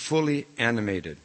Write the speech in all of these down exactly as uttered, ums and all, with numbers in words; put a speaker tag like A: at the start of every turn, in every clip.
A: fully animated.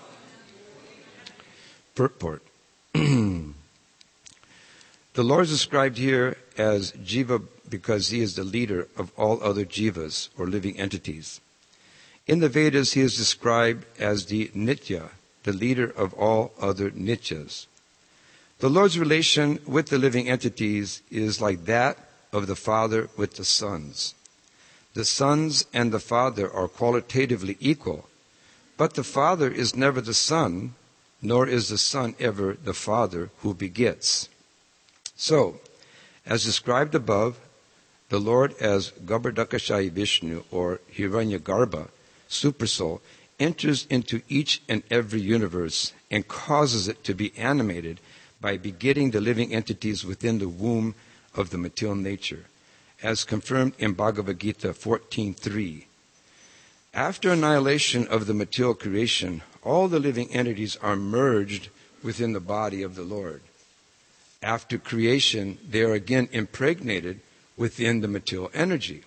A: Purport. The Lord is described here as Jiva because he is the leader of all other jivas, or living entities. In the Vedas, he is described as the Nitya, the leader of all other Nityas. The Lord's relation with the living entities is like that of the Father with the sons. The sons and the Father are qualitatively equal, but the Father is never the Son, nor is the Son ever the Father who begets. So, as described above, the Lord as Garbhodakashayi Vishnu, or Hiranyagarbha, Supersoul, enters into each and every universe and causes it to be animated by begetting the living entities within the womb of the material nature, as confirmed in Bhagavad Gita fourteen three. After annihilation of the material creation, all the living entities are merged within the body of the Lord. After creation, they are again impregnated within the material energy.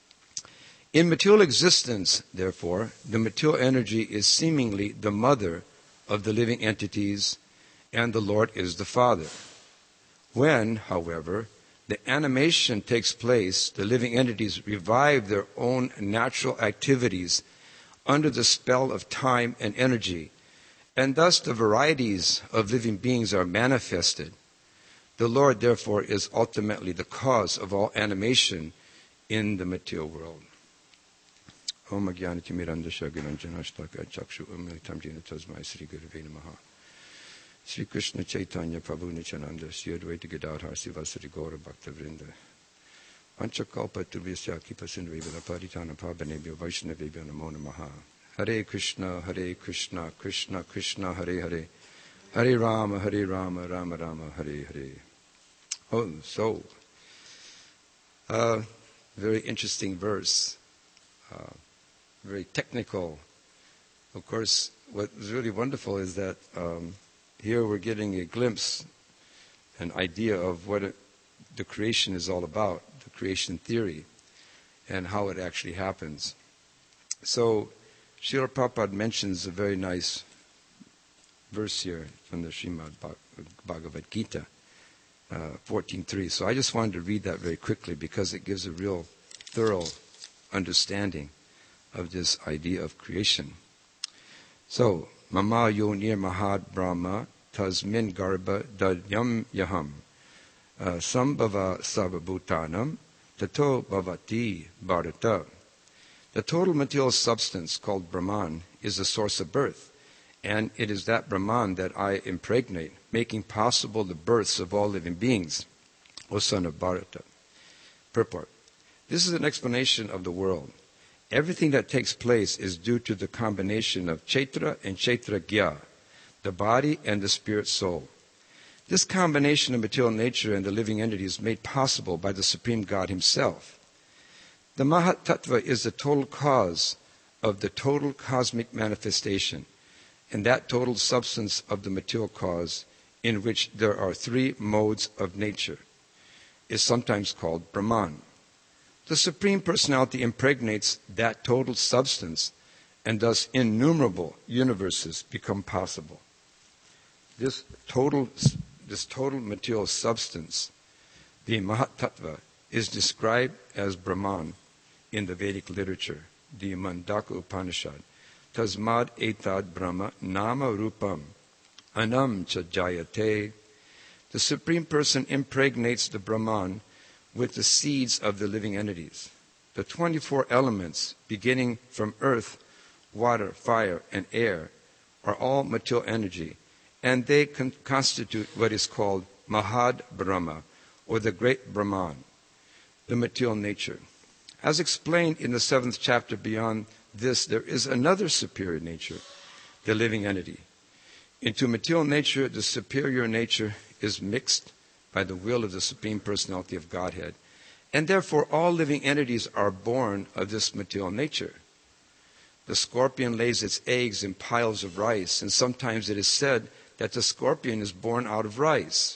A: In material existence, therefore, the material energy is seemingly the mother of the living entities, and the Lord is the Father. When, however, the animation takes place, the living entities revive their own natural activities under the spell of time and energy, and thus the varieties of living beings are manifested. The Lord, therefore, is ultimately the cause of all animation in the material world. Om Agyanati Mirandasha Giranjanashtaka Chakshu Umilitam Jina Tasmai Sri Gurave Namaha. Sri Krishna Chaitanya Prabhu Nityananda Sri Advaita Gadadhar Sivasari Gaura Bhakta Vrinda. Panchakalpa Turvyasya Kipasindrivila Paritana Pabanebhyo Vaishnavebhyo Namo Namaha. Hare Krishna, Hare Krishna, Krishna Krishna, Hare Hare. Hare Rama, Hare Rama, Rama Rama, Hare Hare. Oh, so, uh, very interesting verse. Uh, very technical. Of course, what is really wonderful is that um, here we're getting a glimpse, an idea of what it, the creation is all about, the creation theory, and how it actually happens. So, Srila Prabhupada mentions a very nice verse here from the Srimad Bhagavad Gita, uh, fourteen three. So I just wanted to read that very quickly because it gives a real thorough understanding of this idea of creation. So, Mama Yonir Mahad Brahma Tasmin Garbha Dadyam Yaham Sambhava Sarvabhutanam Tato Bhavati Bharata. The total material substance called Brahman is the source of birth, and it is that Brahman that I impregnate, making possible the births of all living beings, O son of Bharata. Purport. This is an explanation of the world. Everything that takes place is due to the combination of Chaitra and Chaitragya, the body and the spirit soul. This combination of material nature and the living entity is made possible by the Supreme God Himself. The Mahat Tattva is the total cause of the total cosmic manifestation, and that total substance of the material cause, in which there are three modes of nature, is sometimes called Brahman. The Supreme Personality impregnates that total substance, and thus innumerable universes become possible. This total, this total material substance, the Mahat Tattva, is described as Brahman in the Vedic literature, the Mandaka Upanishad. Tasmad etad Brahma nama rupam anam cha jayate. The Supreme Person impregnates the Brahman with the seeds of the living entities. The twenty-four elements, beginning from earth, water, fire, and air, are all material energy, and they con- constitute what is called Mahad Brahma, or the Great Brahman, the material nature. As explained in the seventh chapter, beyond this, there is another superior nature, the living entity. Into material nature, the superior nature is mixed by the will of the Supreme Personality of Godhead, and therefore all living entities are born of this material nature. The scorpion lays its eggs in piles of rice, and sometimes it is said that the scorpion is born out of rice.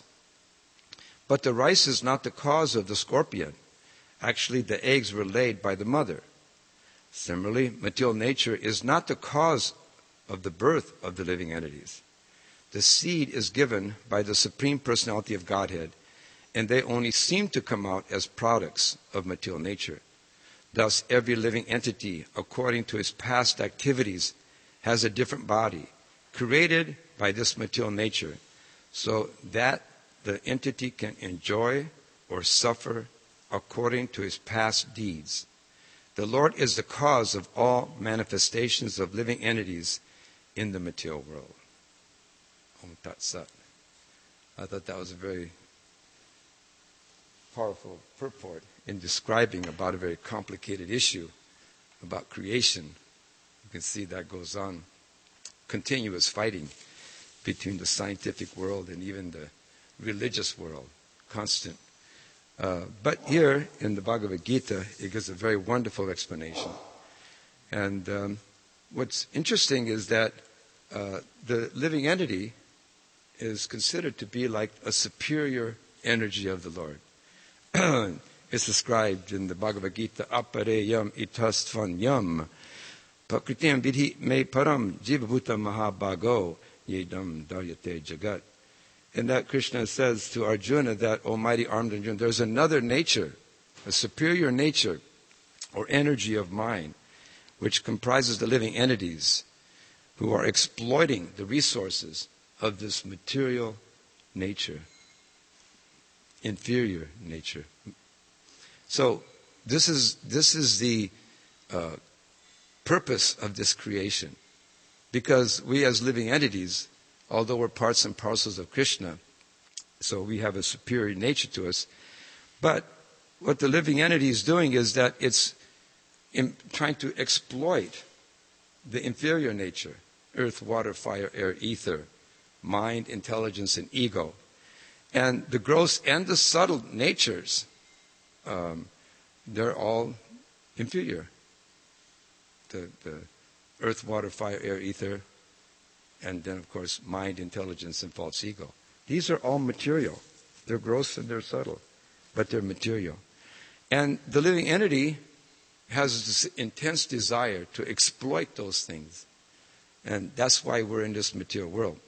A: But the rice is not the cause of the scorpion. Actually, the eggs were laid by the mother. Similarly, material nature is not the cause of the birth of the living entities. The seed is given by the Supreme Personality of Godhead, and they only seem to come out as products of material nature. Thus, every living entity, according to its past activities, has a different body, created by this material nature, so that the entity can enjoy or suffer according to his past deeds. The Lord is the cause of all manifestations of living entities in the material world. Om Tat Sat. I thought that was a very powerful purport in describing about a very complicated issue about creation. You can see that goes on. Continuous fighting between the scientific world and even the religious world. Constant. Uh, but here in the Bhagavad Gita, it gives a very wonderful explanation. And um, what's interesting is that uh, the living entity is considered to be like a superior energy of the Lord. It's described in the Bhagavad Gita, apareyam itastvanyam prakrityam vidhi me param jivabhuta mahabhago yedam daryate jagat. And that Krishna says to Arjuna, that almighty armed Arjuna, there's another nature, a superior nature or energy of mind, which comprises the living entities who are exploiting the resources of this material nature, inferior nature. So this is this is the uh, purpose of this creation, because we as living entities, although we're parts and parcels of Krishna, so we have a superior nature to us, but what the living entity is doing is that it's in trying to exploit the inferior nature, earth, water, fire, air, ether, mind, intelligence, and ego. And the gross and the subtle natures, um, they're all inferior. The, the earth, water, fire, air, ether, and then, of course, mind, intelligence, and false ego. These are all material. They're gross and they're subtle, but they're material. And the living entity has this intense desire to exploit those things. And that's why we're in this material world.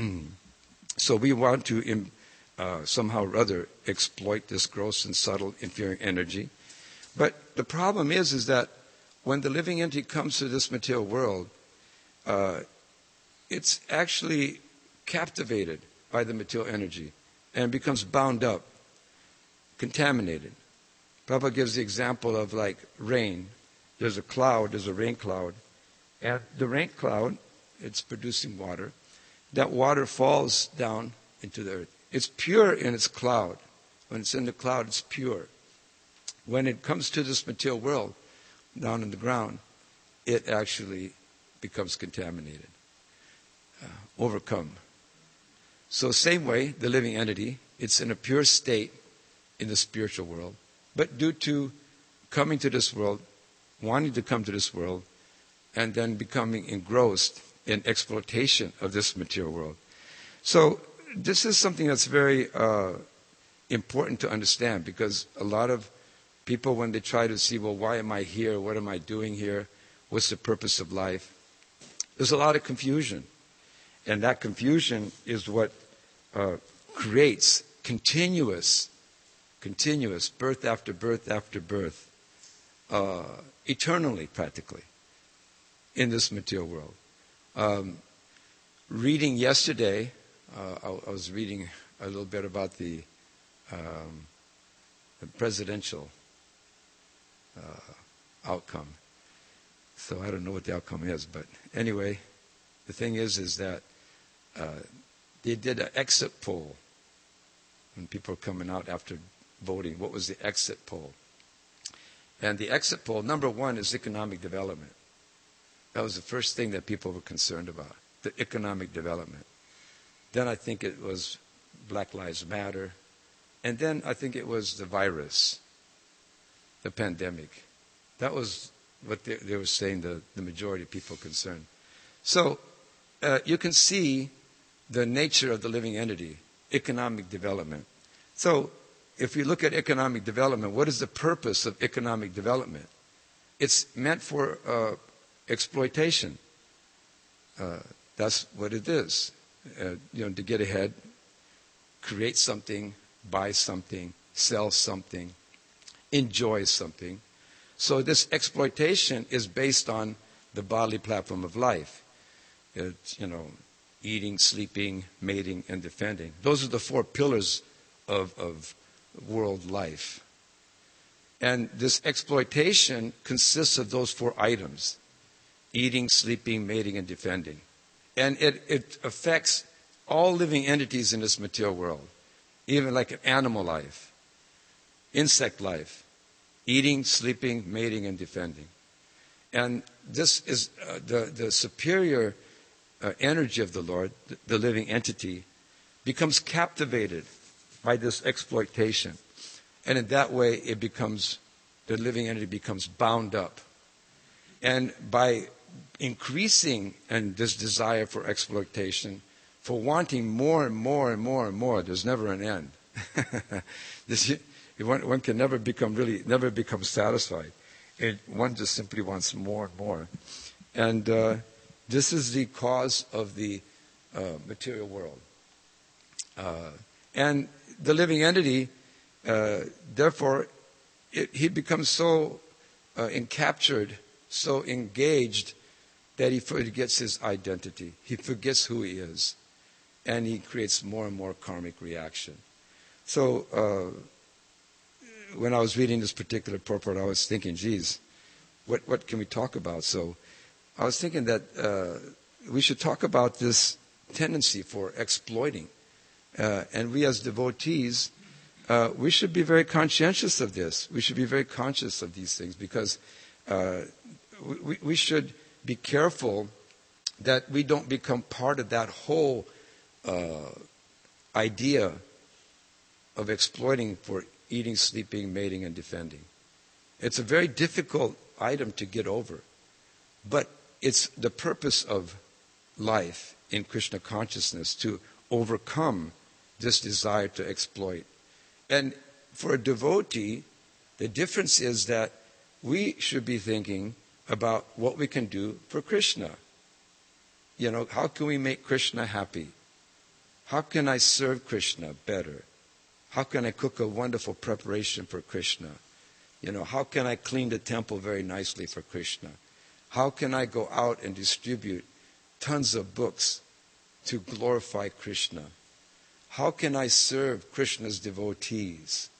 A: So we want to uh, somehow or other exploit this gross and subtle inferior energy. But the problem is, is that when the living entity comes to this material world, uh, it's actually captivated by the material energy and becomes bound up, contaminated. Prabhupada gives the example of like rain. There's a cloud, there's a rain cloud, and the rain cloud, it's producing water. That water falls down into the earth. It's pure in its cloud. When it's in the cloud, it's pure. When it comes to this material world, down in the ground, it actually becomes contaminated, uh, overcome. So same way, the living entity, it's in a pure state in the spiritual world, but due to coming to this world, wanting to come to this world, and then becoming engrossed in exploitation of this material world. So this is something that's very uh, important to understand, because a lot of people, when they try to see, well, why am I here? What am I doing here? What's the purpose of life? There's a lot of confusion. And that confusion is what uh, creates continuous, continuous birth after birth after birth, uh, eternally practically, in this material world. Um, reading yesterday, uh, I, I was reading a little bit about the, um, the presidential uh, outcome. So I don't know what the outcome is, but anyway, the thing is, is that uh, they did an exit poll when people were coming out after voting. What was the exit poll? And the exit poll, number one, is economic development. That was the first thing that people were concerned about, the economic development. Then I think it was Black Lives Matter. And then I think it was the virus, the pandemic. That was what they, they were saying, the, the majority of people concerned. So uh, you can see the nature of the living entity, economic development. So if we look at economic development, what is the purpose of economic development? it's meant for uh, exploitation. Uh, that's what it is. Uh, you know, to get ahead, create something, buy something, sell something, enjoy something. So this exploitation is based on the bodily platform of life. It's, you know, eating, sleeping, mating, and defending. Those are the four pillars of, of world life. And this exploitation consists of those four items: eating, sleeping, mating, and defending. And it, it affects all living entities in this material world, even like an animal life, insect life, eating, sleeping, mating, and defending. And this is uh, the, the superior uh, energy of the Lord, the, the living entity, becomes captivated by this exploitation. And in that way, it becomes, the living entity becomes bound up. And by increasing and this desire for exploitation, for wanting more and more and more and more, there's never an end. this, one, one can never become really, never become satisfied. It, one just simply wants more and more. And uh, this is the cause of the uh, material world. Uh, and the living entity, uh, therefore, it, he becomes so uh, encaptured, so engaged, that he forgets his identity. He forgets who he is. And he creates more and more karmic reaction. So, uh, when I was reading this particular purport, I was thinking, geez, what, what can we talk about? So I was thinking that uh, we should talk about this tendency for exploiting. Uh, and we as devotees, uh, we should be very conscientious of this. We should be very conscious of these things because uh, we, we should be careful that we don't become part of that whole uh, idea of exploiting for eating, sleeping, mating, and defending. It's a very difficult item to get over. But it's the purpose of life in Krishna consciousness to overcome this desire to exploit. And for a devotee, the difference is that we should be thinking about what we can do for Krishna. You know, how can we make Krishna happy? How can I serve Krishna better? How can I cook a wonderful preparation for Krishna? You know, how can I clean the temple very nicely for Krishna? How can I go out and distribute tons of books to glorify Krishna? How can I serve Krishna's devotees?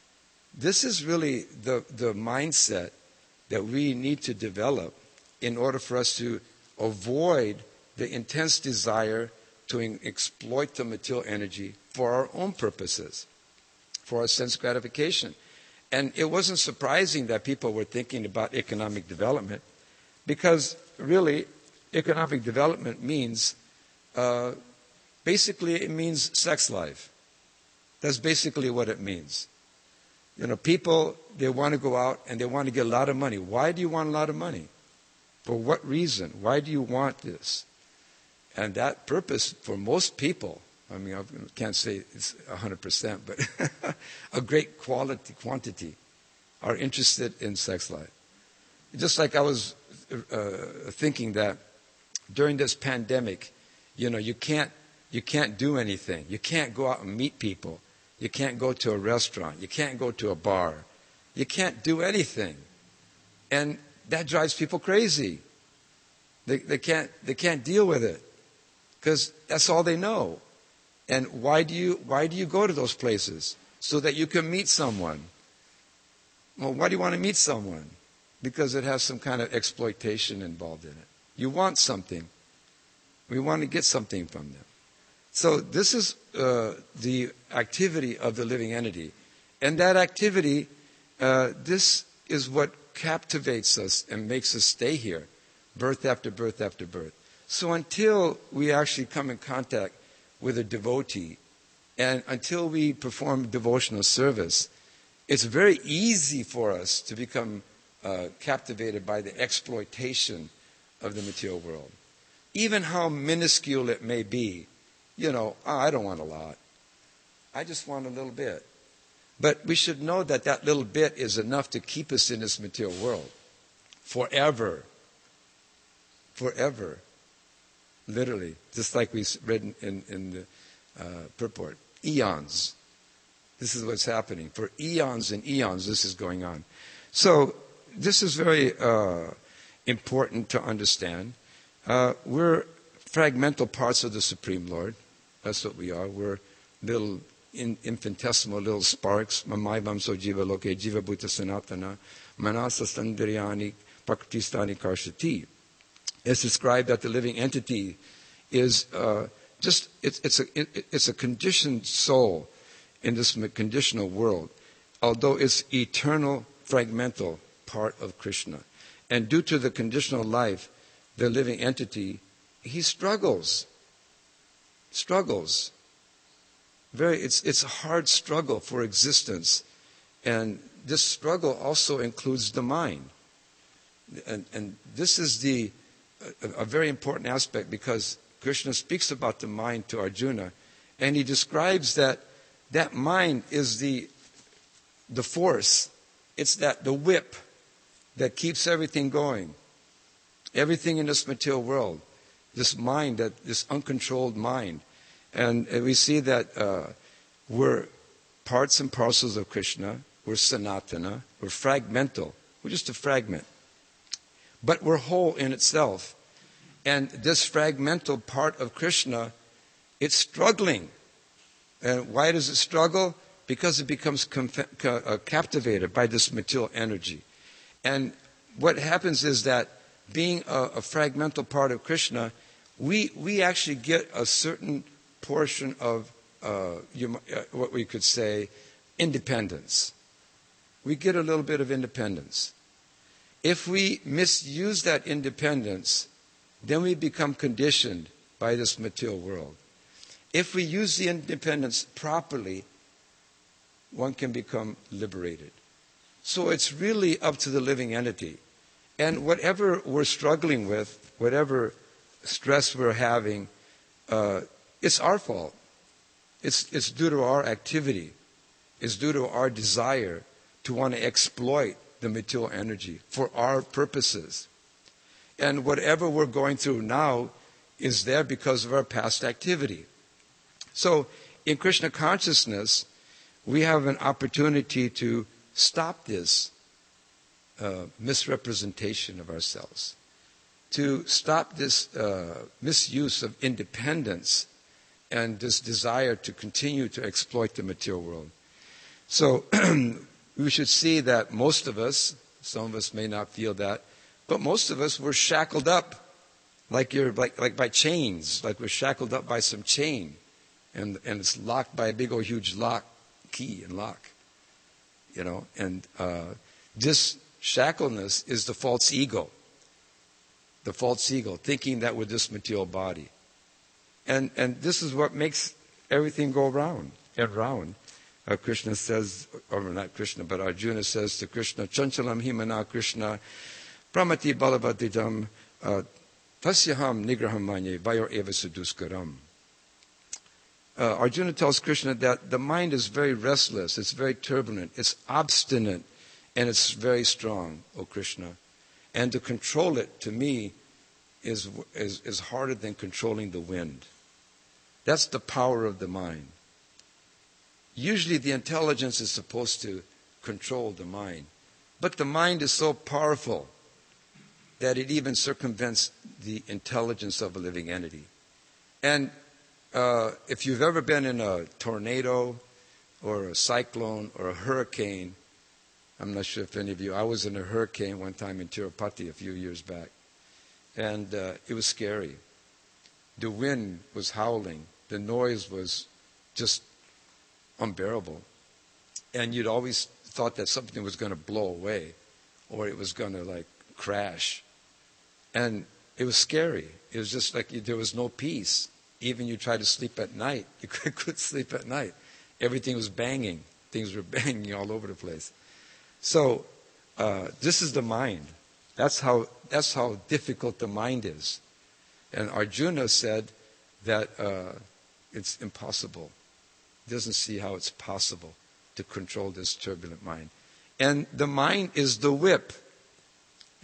A: This is really the, the mindset that we need to develop in order for us to avoid the intense desire to exploit the material energy for our own purposes, for our sense gratification. And it wasn't surprising that people were thinking about economic development because really economic development means, uh, basically it means sex life. That's basically what it means. You know, people, they want to go out and they want to get a lot of money. Why do you want a lot of money? For what reason? Why do you want this? And that purpose for most people, I mean, I can't say it's one hundred percent, but a great quality, quantity are interested in sex life. Just like I was uh, thinking that during this pandemic, you know, you can't, you can't do anything. You can't go out and meet people. You can't go to a restaurant. You can't go to a bar. You can't do anything. And that drives people crazy. They, they can't, they can't deal with it because that's all they know. And why do you why do you go to those places? So that you can meet someone. Well, why do you want to meet someone? Because it has some kind of exploitation involved in it. You want something. We want to get something from them. So this is uh, the activity of the living entity. And that activity, uh, this is what captivates us and makes us stay here, birth after birth after birth. So until we actually come in contact with a devotee, and until we perform devotional service, it's very easy for us to become uh, captivated by the exploitation of the material world. Even how minuscule it may be. You know, oh, I don't want a lot. I just want a little bit. But we should know that that little bit is enough to keep us in this material world. forever. Forever. Literally. Just like we read in, in, in the uh, purport. Eons. This is what's happening. For eons and eons, this is going on. So, this is very uh, important to understand. Uh, we're fragmental parts of the Supreme Lord. That's what we are. We're little in, infinitesimal little sparks. Mamaivam so jiva loke jiva bhuta sanatana manasa standriyani prakrtistani karshati. It's described that the living entity is uh, just, it's, it's, a, it, it's a conditioned soul in this conditional world, although it's eternal, fragmental part of Krishna. And due to the conditional life, the living entity, he struggles. Struggles. Very, it's, it's a hard struggle for existence. And this struggle also includes the mind. And, and this is the, a, a very important aspect, because Krishna speaks about the mind to Arjuna, and he describes that that mind is the, the force. It's that, the whip that keeps everything going. Everything in this material world. This mind, that this uncontrolled mind. And we see that uh, we're parts and parcels of Krishna. We're sanatana. We're fragmental. We're just a fragment. But we're whole in itself. And this fragmental part of Krishna, it's struggling. And why does it struggle? Because it becomes conf- ca- uh, captivated by this material energy. And what happens is that being a, a fragmental part of Krishna, we we actually get a certain portion of uh, you, uh, what we could say independence. We get a little bit of independence. If we misuse that independence, then we become conditioned by this material world. If we use the independence properly, one can become liberated. So it's really up to the living entity. And whatever we're struggling with, whatever stress we're having, uh, it's our fault. It's, it's due to our activity. It's due to our desire to want to exploit the material energy for our purposes. And whatever we're going through now is there because of our past activity. So in Krishna consciousness, we have an opportunity to stop this uh, misrepresentation of ourselves, to stop this uh, misuse of independence and this desire to continue to exploit the material world. So we should see that most of us, some of us may not feel that, but most of us were shackled up like you're like like by chains, like we're shackled up by some chain, and and it's locked by a big old huge lock, key and lock. You know, and uh, this shackleness is the false ego. The false ego, thinking that with this material body. And and this is what makes everything go round and round. Uh, Krishna says, or not Krishna, but Arjuna says to Krishna, Chanchalam himana Krishna, pramati balavadidam, tasyaham nigraham manye, vayor eva suduskaram. Uh, Arjuna tells Krishna that the mind is very restless, it's very turbulent, it's obstinate, and it's very strong, O Krishna. And to control it, to me, is, is, is harder than controlling the wind. That's the power of the mind. Usually the intelligence is supposed to control the mind. But the mind is so powerful that it even circumvents the intelligence of a living entity. And uh, if you've ever been in a tornado or a cyclone or a hurricane, I'm not sure if any of you, I was in a hurricane one time in Tirupati a few years back. And uh, it was scary. The wind was howling. The noise was just unbearable. And you'd always thought that something was going to blow away or it was going to like crash. And it was scary. It was just like there was no peace. Even you tried to sleep at night, you couldn't sleep at night. Everything was banging. Things were banging all over the place. So uh, this is the mind. That's how that's how difficult the mind is. And Arjuna said that uh, it's impossible. He doesn't see how it's possible to control this turbulent mind. And the mind is the whip.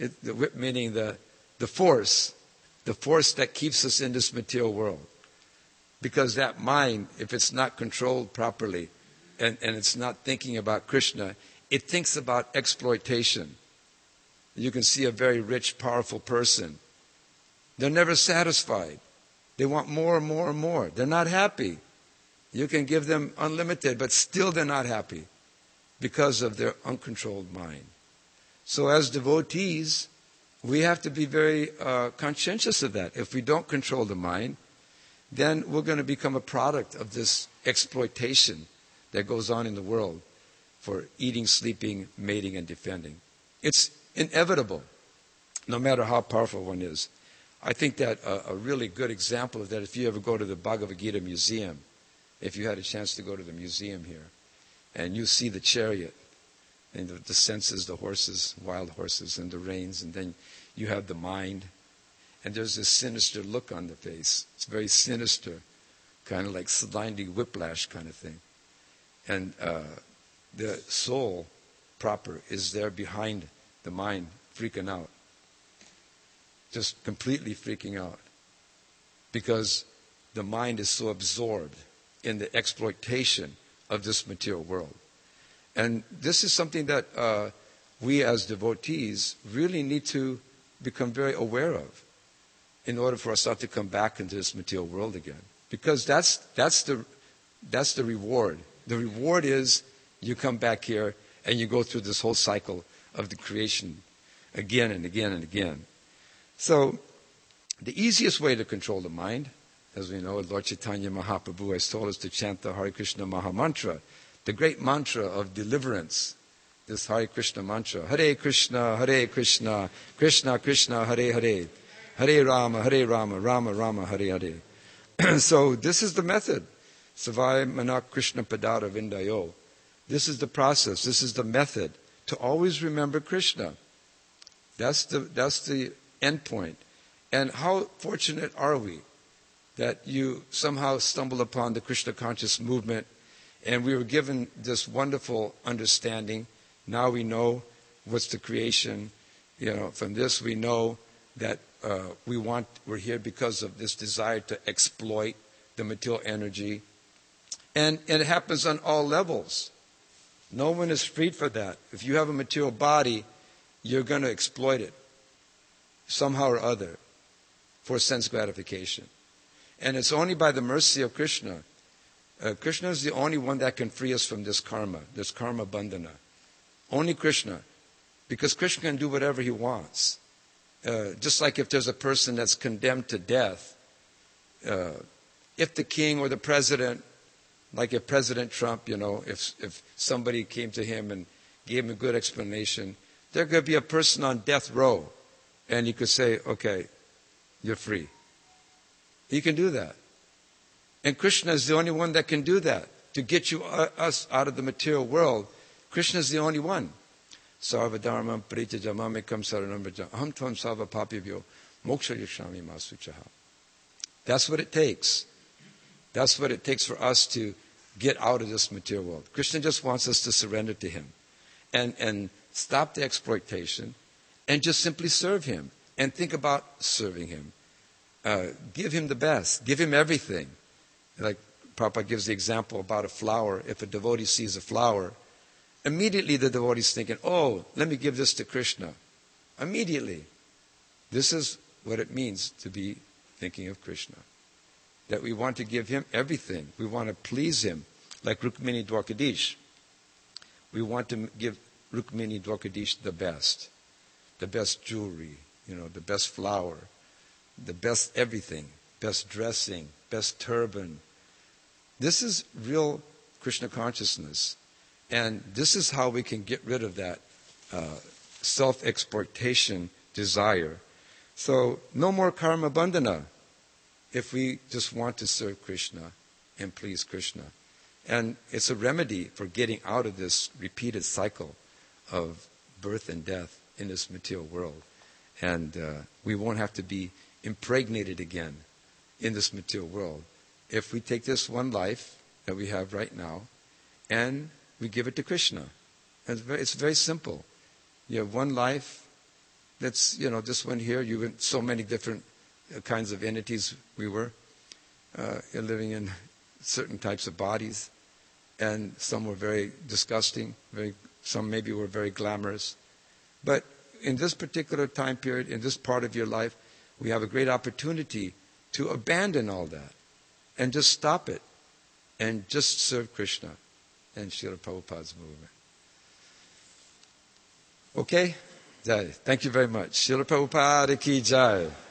A: It, the whip meaning the, the force, the force that keeps us in this material world. Because that mind, if it's not controlled properly and, and it's not thinking about Krishna, it thinks about exploitation. You can see a very rich, powerful person. They're never satisfied. They want more and more and more. They're not happy. You can give them unlimited, but still they're not happy because of their uncontrolled mind. So as devotees, we have to be very uh, conscientious of that. If we don't control the mind, then we're going to become a product of this exploitation that goes on in the world for eating, sleeping, mating, and defending. It's inevitable, no matter how powerful one is. I think that a, a really good example of that, if you ever go to the Bhagavad Gita Museum, if you had a chance to go to the museum here, and you see the chariot, and the, the senses, the horses, wild horses, and the reins, and then you have the mind, and there's this sinister look on the face. It's very sinister, kind of like sliding whiplash kind of thing. And uh, the soul proper is there behind the mind, freaking out. Just completely freaking out. Because the mind is so absorbed in the exploitation of this material world. And this is something that uh, we as devotees really need to become very aware of in order for us not to come back into this material world again. Because that's that's the that's the reward. The reward is you come back here and you go through this whole cycle of the creation again and again and again. So the easiest way to control the mind, as we know, Lord Chaitanya Mahaprabhu has told us to chant the Hare Krishna Maha Mantra, the great mantra of deliverance, this Hare Krishna mantra. Hare Krishna, Hare Krishna, Krishna Krishna, Hare Hare, Hare Rama, Hare Rama, Rama Rama, Hare Hare. So this is the method. Savai Manak Krishna Padara Vindayo. This is the process. This is the method to always remember Krishna. That's the that's the end point. And how fortunate are we that you somehow stumbled upon the Krishna conscious movement, and we were given this wonderful understanding. Now we know what's the creation. You know, from this we know that uh, we want we're here because of this desire to exploit the material energy. And, and it happens on all levels. No one is freed for that. If you have a material body, you're going to exploit it somehow or other for sense gratification. And it's only by the mercy of Krishna. Uh, Krishna is the only one that can free us from this karma, this karma bandhana. Only Krishna. Because Krishna can do whatever he wants. Uh, just like if there's a person that's condemned to death, uh, if the king or the president, like if President Trump, you know, if if somebody came to him and gave him a good explanation, there could be a person on death row, and he could say, okay, you're free. He can do that. And Krishna is the only one that can do that, to get you uh, us out of the material world. Krishna is the only one. Sarva dharma parijamamekam saranam vrajam aham tvam sarva papibhyo moksha yashami masuchaha. That's what it takes. That's what it takes for us to get out of this material world. Krishna just wants us to surrender to him and, and stop the exploitation and just simply serve him and think about serving him. Uh, give him the best. Give him everything. Like Prabhupada gives the example about a flower. If a devotee sees a flower, immediately the devotee is thinking, oh, let me give this to Krishna. Immediately. This is what it means to be thinking of Krishna. That we want to give him everything. We want to please him, like Rukmini Dwarkadish. We want to give Rukmini Dwarkadish the best. The best jewelry, you know, the best flower, the best everything, best dressing, best turban. This is real Krishna consciousness. And this is how we can get rid of that uh, self-exploitation desire. So, no more karma bandhana, if we just want to serve Krishna and please Krishna. And it's a remedy for getting out of this repeated cycle of birth and death in this material world. And uh, we won't have to be impregnated again in this material world if we take this one life that we have right now and we give it to Krishna. And it's very, it's very simple. You have one life, That's, you know, this one here, you went so many different kinds of entities we were uh, living in certain types of bodies. And some were very disgusting, very, some maybe were very glamorous. But in this particular time period, in this part of your life, we have a great opportunity to abandon all that and just stop it and just serve Krishna and Srila Prabhupada's movement. Okay? Jai. Thank you very much. Srila Prabhupada ki jai.